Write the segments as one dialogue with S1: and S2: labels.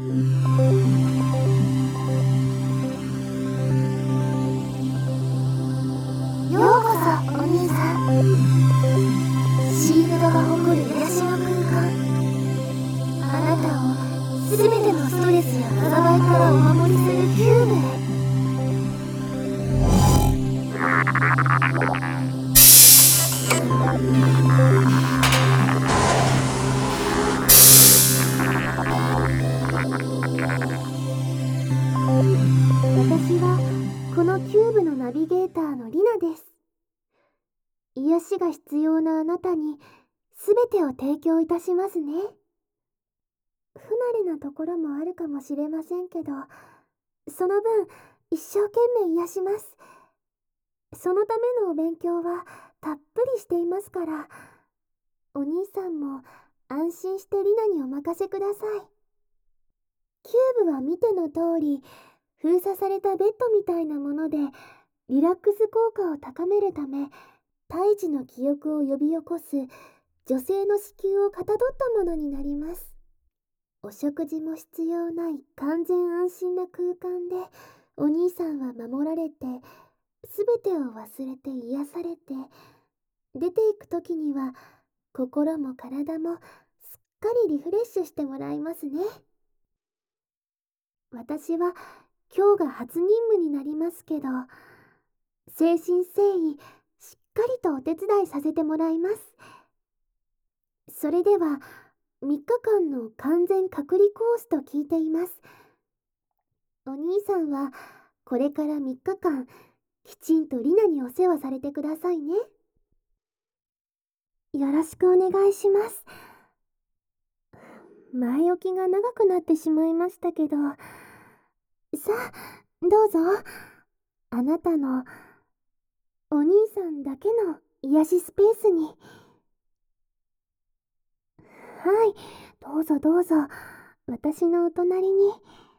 S1: ようこそお兄さん。シールドが誇る癒しの空間、あなたをすべてのストレスや災いからお守りするキューブへ。私はこのキューブのナビゲーターのリナです。癒しが必要なあなたに全てを提供いたしますね。不慣れなところもあるかもしれませんけど、その分一生懸命癒します。そのためのお勉強はたっぷりしていますから、お兄さんも安心してリナにお任せください。キューブは見ての通り、封鎖されたベッドみたいなもので、リラックス効果を高めるため、胎児の記憶を呼び起こす女性の子宮をかたどったものになります。お食事も必要ない完全安心な空間で、お兄さんは守られて、すべてを忘れて癒されて、出ていくときには心も体もすっかりリフレッシュしてもらいますね。私は今日が初任務になりますけど、誠心誠意しっかりとお手伝いさせてもらいます。それでは3日間の完全隔離コースと聞いています。お兄さんはこれから3日間きちんとリナにお世話されてくださいね。よろしくお願いします。前置きが長くなってしまいましたけど、さあどうぞ、あなたのお兄さんだけの癒しスペースに。はい、どうぞどうぞ、私のお隣に。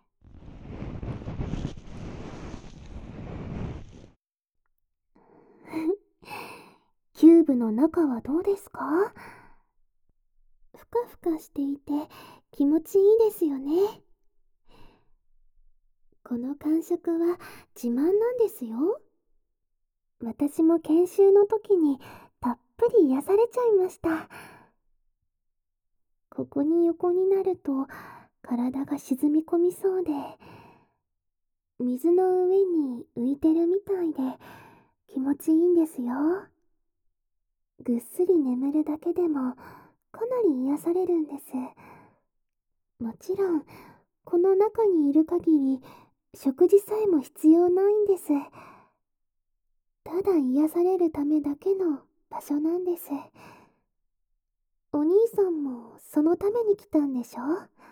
S1: キューブの中はどうですか？ふかふかしていて気持ちいいですよね。この感触は自慢なんですよ。私も研修の時にたっぷり癒されちゃいました。ここに横になると体が沈み込みそうで、水の上に浮いてるみたいで気持ちいいんですよ。ぐっすり眠るだけでもかなり癒されるんです。もちろんこの中にいる限り食事さえも必要ないんです。ただ癒されるためだけの場所なんです。お兄さんもそのために来たんでしょ？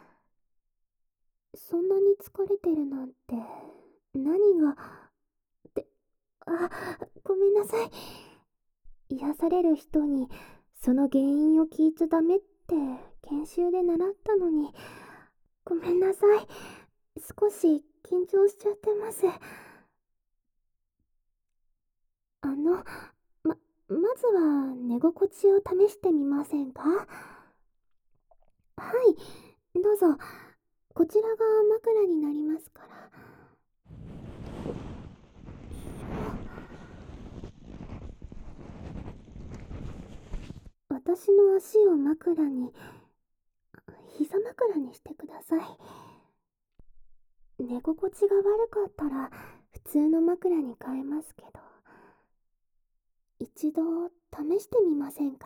S1: そんなに疲れてるなんて何がって、ごめんなさい。癒される人にその原因を聞いちゃダメって研修で習ったのに、ごめんなさい。少し緊張しちゃってます。まずは寝心地を試してみませんか？はい、どうぞ。こちらが枕になりますから。私の足を枕に、膝枕にしてください。寝心地が悪かったら普通の枕に変えますけど、一度試してみませんか？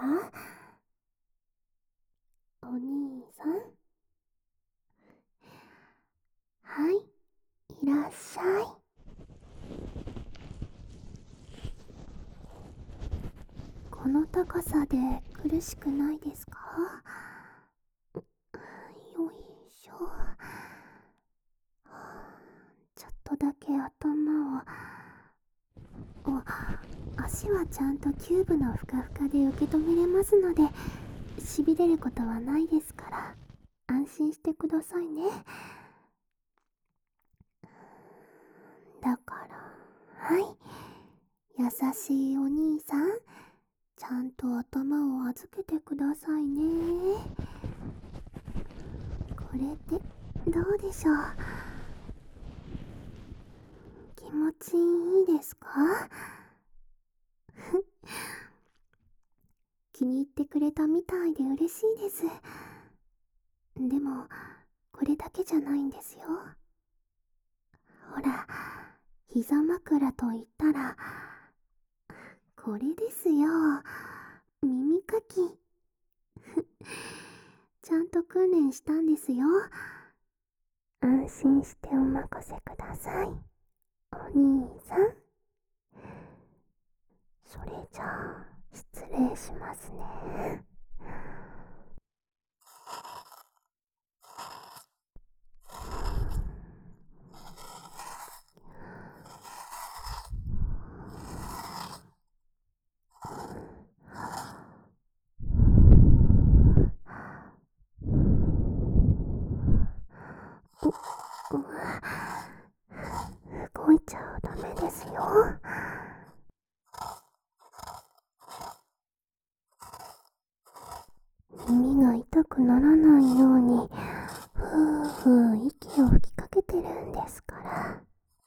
S1: お兄さん。はい、いらっしゃい。この高さで苦しくないですか？よいしょ。ちょっとだけ頭を。足はちゃんとキューブのふかふかで受け止めれますので、しびれることはないですから安心してくださいね。だからはい、優しいお兄さん、ちゃんと頭を預けてくださいね。これでどうでしょう。気持ちいいですか？気に入ってくれたみたいで嬉しいです。でもこれだけじゃないんですよ。ほら、膝枕と言ったらこれですよ。耳かき。ちゃんと訓練したんですよ。安心してお任せください、お兄さん。それじゃあ失礼しますね。動いちゃダメですよ。耳が痛くならないようにふうふう息を吹きかけてるんですから。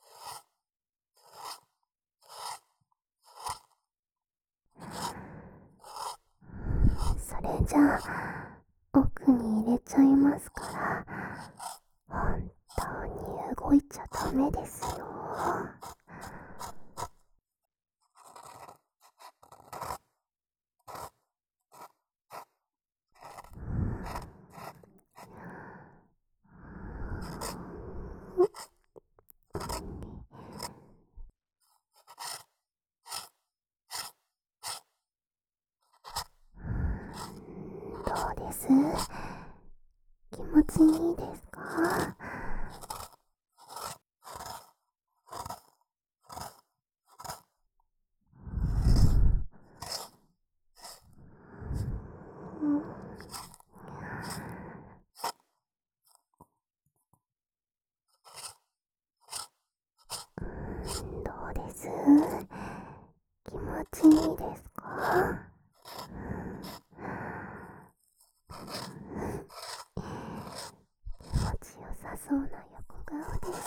S1: それじゃあ奥に入れちゃいますから、本当に動いちゃダメですよ。どうです？気持ちいいですか？うん、どうです？気持ちいいですか？気持ちよさそうな横顔です。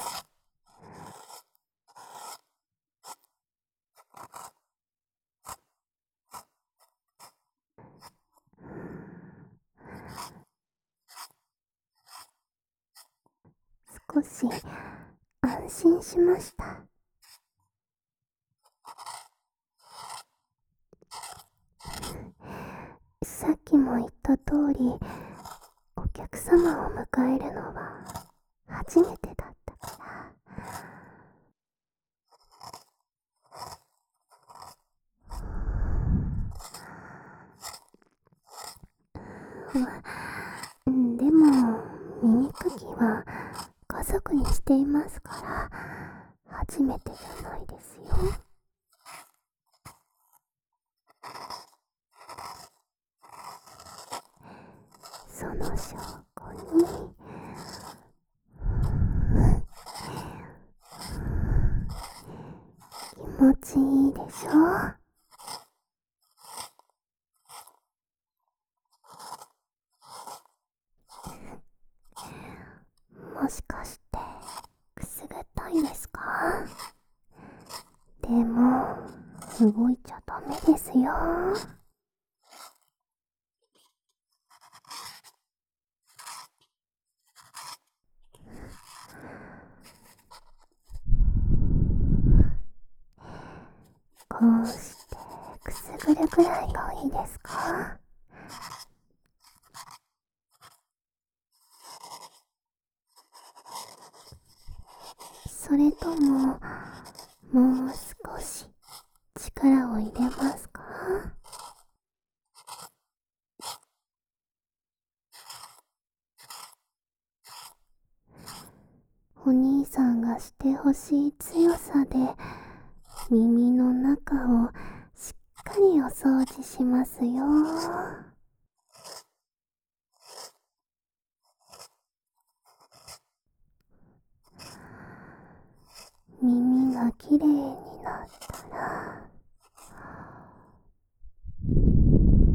S1: 少し安心しました。さっきも言った通り、お客様を迎えるのは初めてだったからでも耳かきは家族にしていますから初めてじゃないですよ。その証拠に気持ちいいでしょ？もしかしてくすぐったいですか？でも動いちゃダメですよ。こうしてくすぐるくらいがいいですか？それとももう少し力を入れますか？お兄さんがしてほしい強さで耳の中をしっかりお掃除しますよ。耳がきれいになったら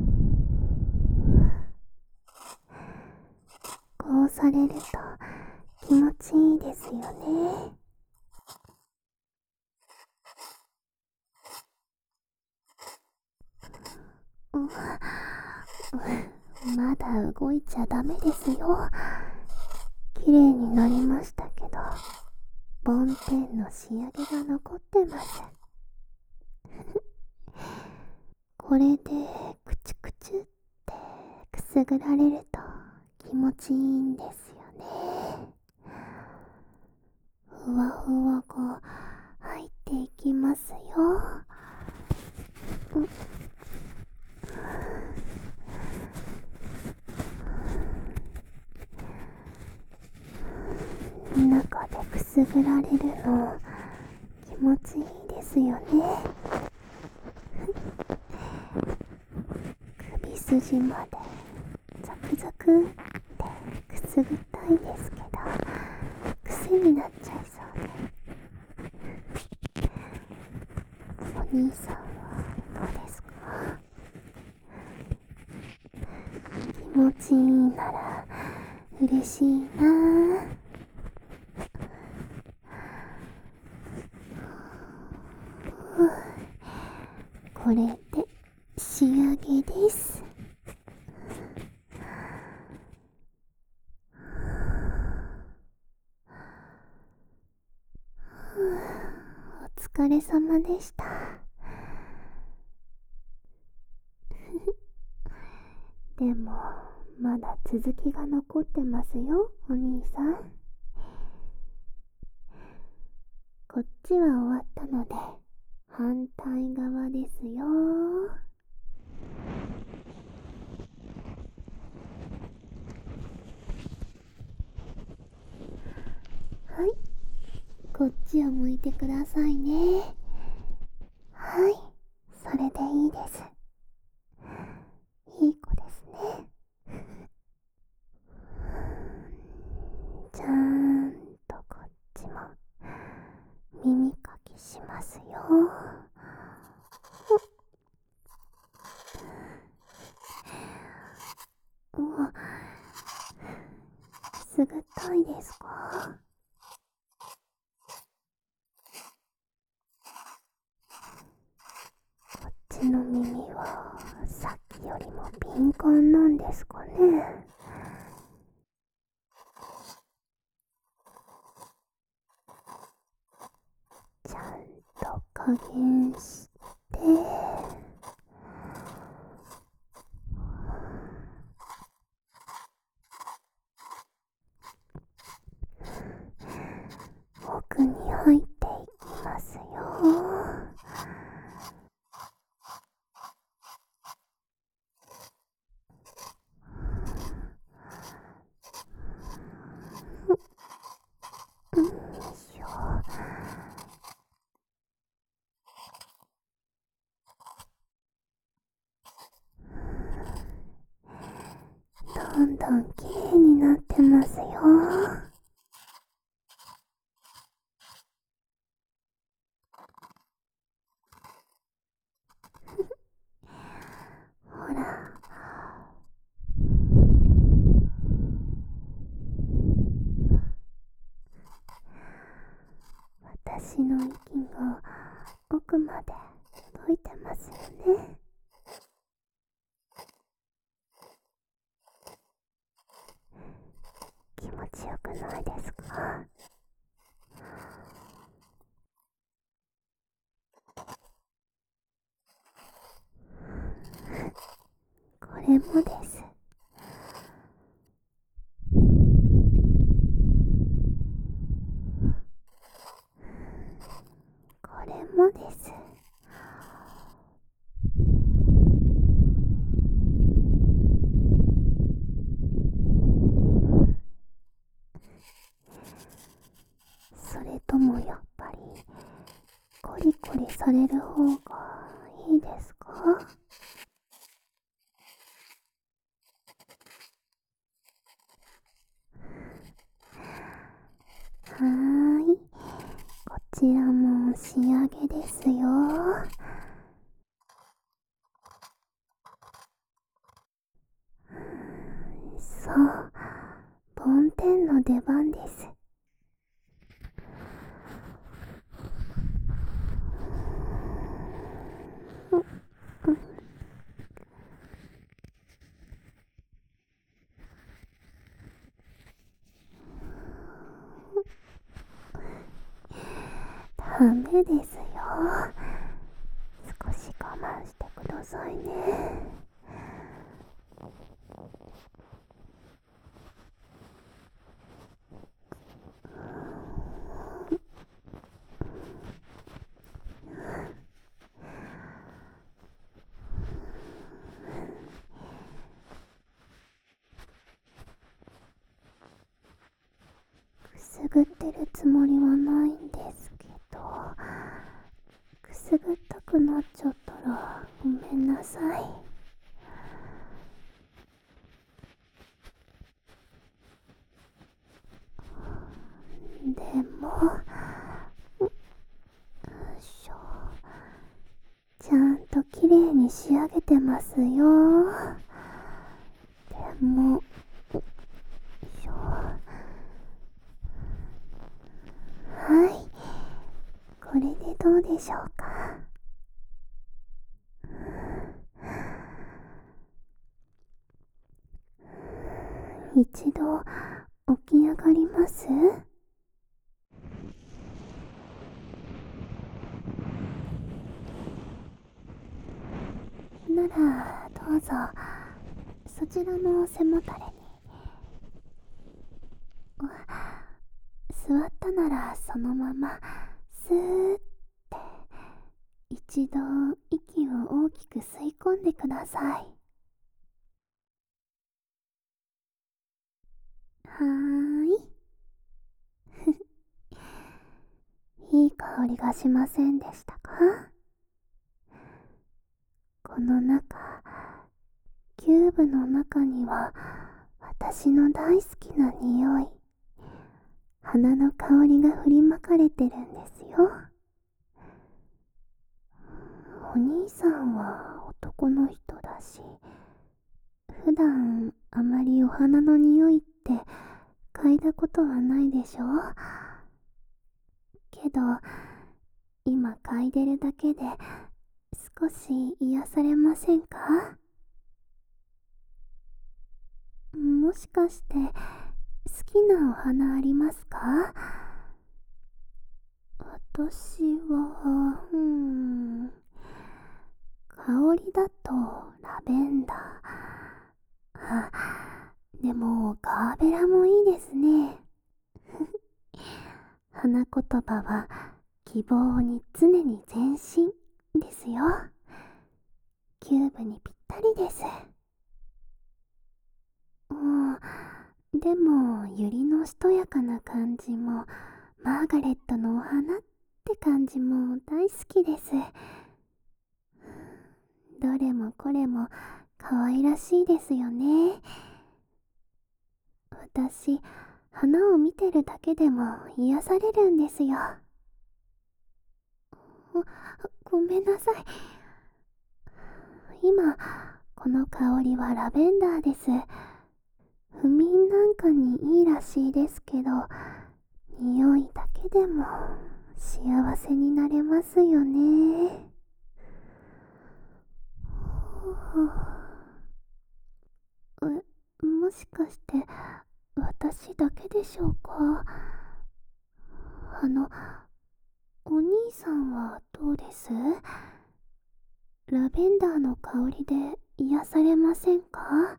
S1: こうされるとちいいですよね。まだ動いちゃダメですよ。綺麗になりましたけど、梵天の仕上げが残ってます。これでクチュクチュってくすぐられると気持ちいいんですよね。ふわふわが入っていきますよ。中でくすぐられるの気持ちいいですよね。首筋までザクザクってくすぐったいですけど、癖になっちゃいそうで。お兄さんはどうですか？気持ちいいなら嬉しいなぁ。これで仕上げです。お疲れ様でした。でもまだ続きが残ってますよ、お兄さん。こっちは終わったので反対側ですよ。はい、こっちを向いてくださいね。はい、それでいいです。いい子ですね。ちゃんとこっちも耳かきしますよ。くすぐったいですか？こっちの耳はさっきよりも敏感なんですかね。ちゃんと加減して、奥に入っていきますよ。よいしょ。どんどん綺麗になってますよ。ほら、私の息が奥まで届いてますよね。気持ちよくないですか？これもです。これもです。それともやっぱりコリコリされる方がいいですか？はーい、こちらも仕上げですよ。そう、梵天の出番です。 ダメですよ。少し我慢してくださいね。くすぐってるつもりはないんですけど、くすぐったくなっちゃったらごめんなさい。でも、よいしょ、ちゃんときれいに仕上げてますよ。でも、よいしょ、はい、これでどうでしょうか。一度起き上がります？ならどうぞ、そちらの背もたれに。座ったならそのままスーって一度息を大きく吸い込んでください。はーい。いい香りがしませんでしたか？この中、キューブの中には私の大好きな匂い、花の香りが振りまかれてるんですよ。お兄さんは男の人だし、普段あまりお花の匂いって嗅いだことはないでしょ。けど今嗅いでるだけで少し癒されませんか？もしかして好きなお花ありますか？私は香りだとラベンダー。でもガーベラもいいですね。花言葉は希望に常に前進ですよ。キューブにぴったりです。でもユリのしとやかな感じも、マーガレットのお花って感じも大好きです。どれもこれも可愛らしいですよね。私、花を見てるだけでも癒されるんですよ。ごめんなさい。今、この香りはラベンダーです。不眠なんかにいいらしいですけど、匂いだけでも幸せになれますよね。もしかして私だけでしょうか？お兄さんはどうです？ラベンダーの香りで癒されませんか？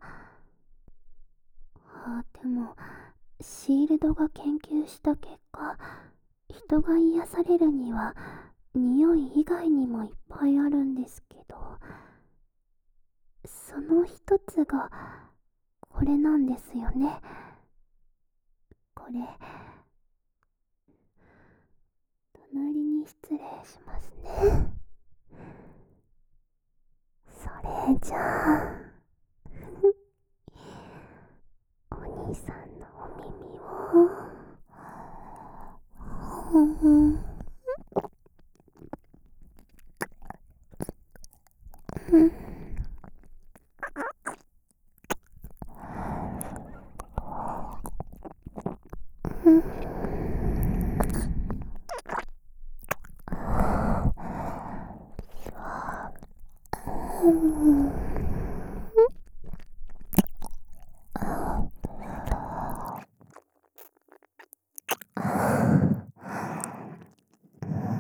S1: でもシールドが研究した結果、人が癒されるには匂い以外にもいっぱいあるんですけど、その一つがこれなんですよね。これ、隣に失礼しますね。それじゃあお兄さんのお耳を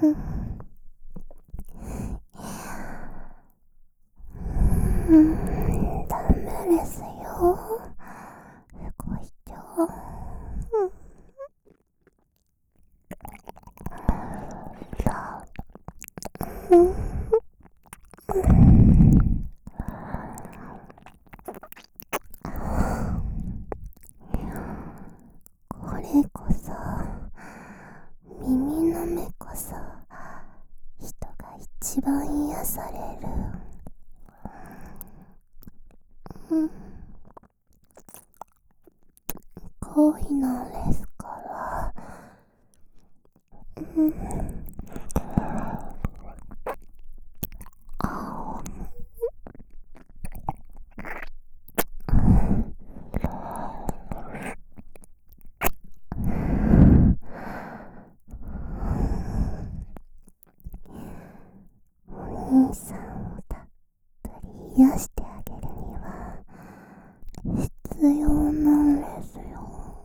S1: ダメですよ。動いちゃう。これこそ耳の目こそ人が一番癒される。恋なんですから。お兄さんをたっぷり癒してあげるには必要なんですよ。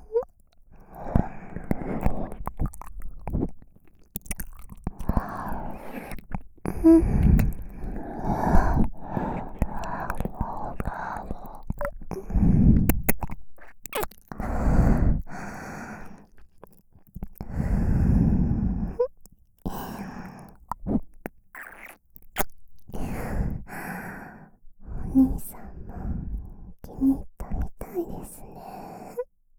S1: お兄さんも気に入ったみたいですね。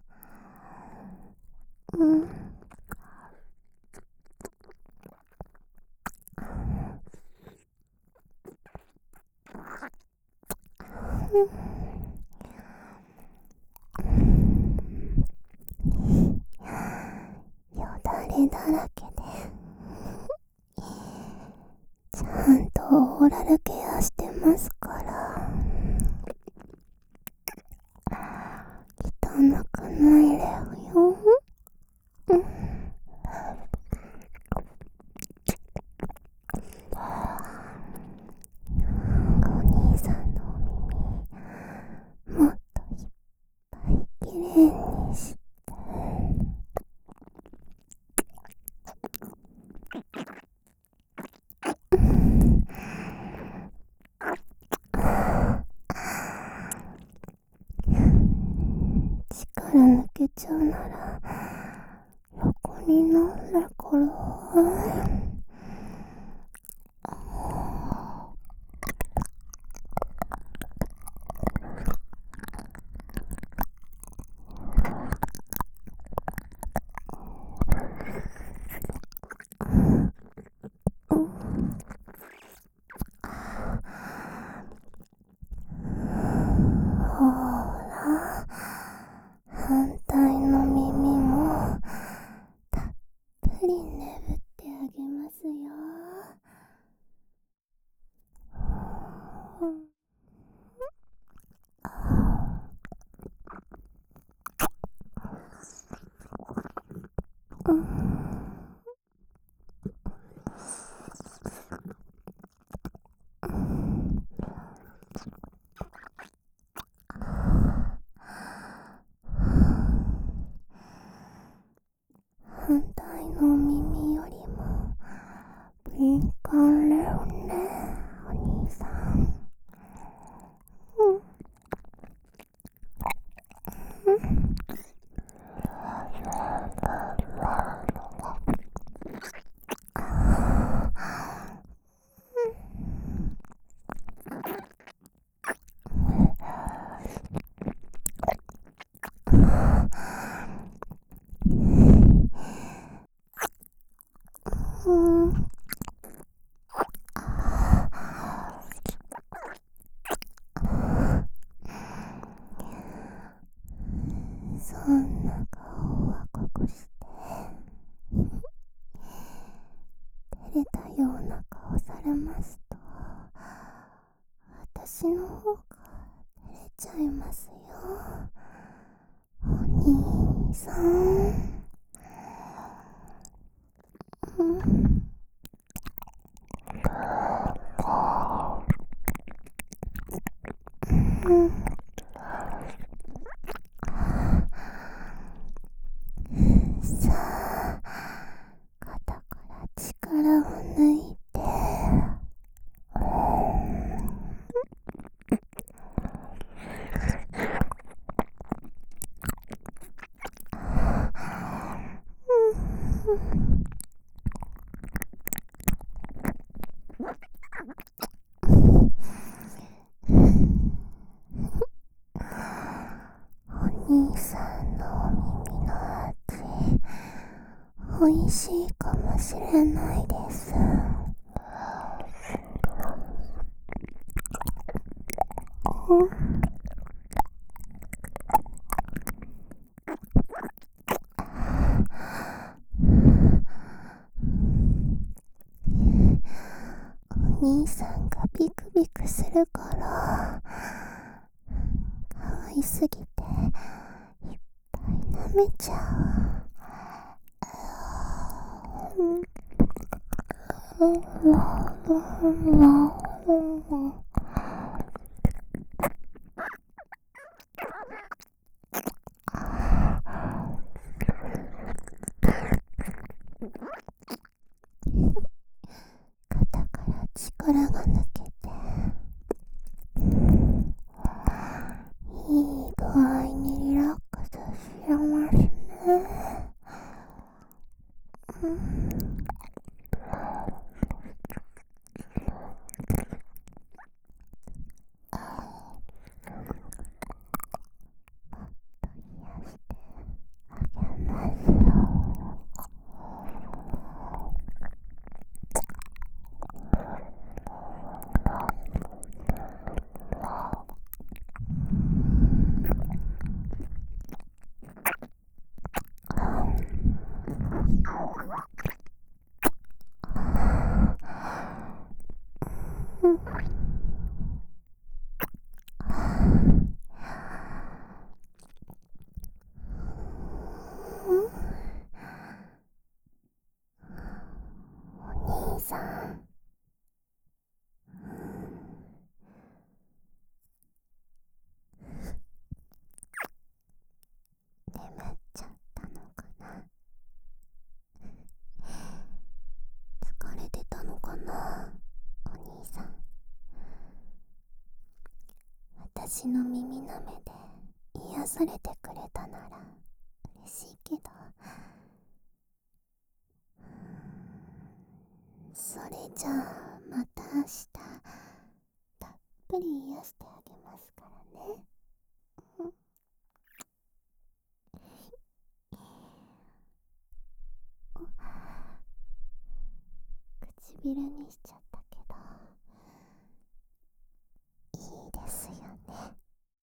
S1: よだれだらけでちゃんとオーラルケアしてますから、汚くないですよ。お兄さんのお耳もっといっぱいきれいにして。力抜けちゃうなら横になるから。ほら、反対の耳もたっぷりねぶってあげますよ。反対の耳よりも敏感だよね、お兄さん。そんな顔を赤くして照れたような顔されますと、私の方が照れちゃいますよ、お兄さん。さあ、肩から力美味しいかもしれないです。お兄さんがビクビクするから可愛すぎていっぱい舐めちゃう。肩から力が抜けていい具合にリラックスしてますね。お兄さん、眠っちゃったのかな。疲れてたのかな、お兄さん。私の耳なめで癒されてくれたなら嬉しいけど、それじゃあまた明日たっぷり癒してあげますからね。唇にしちゃっ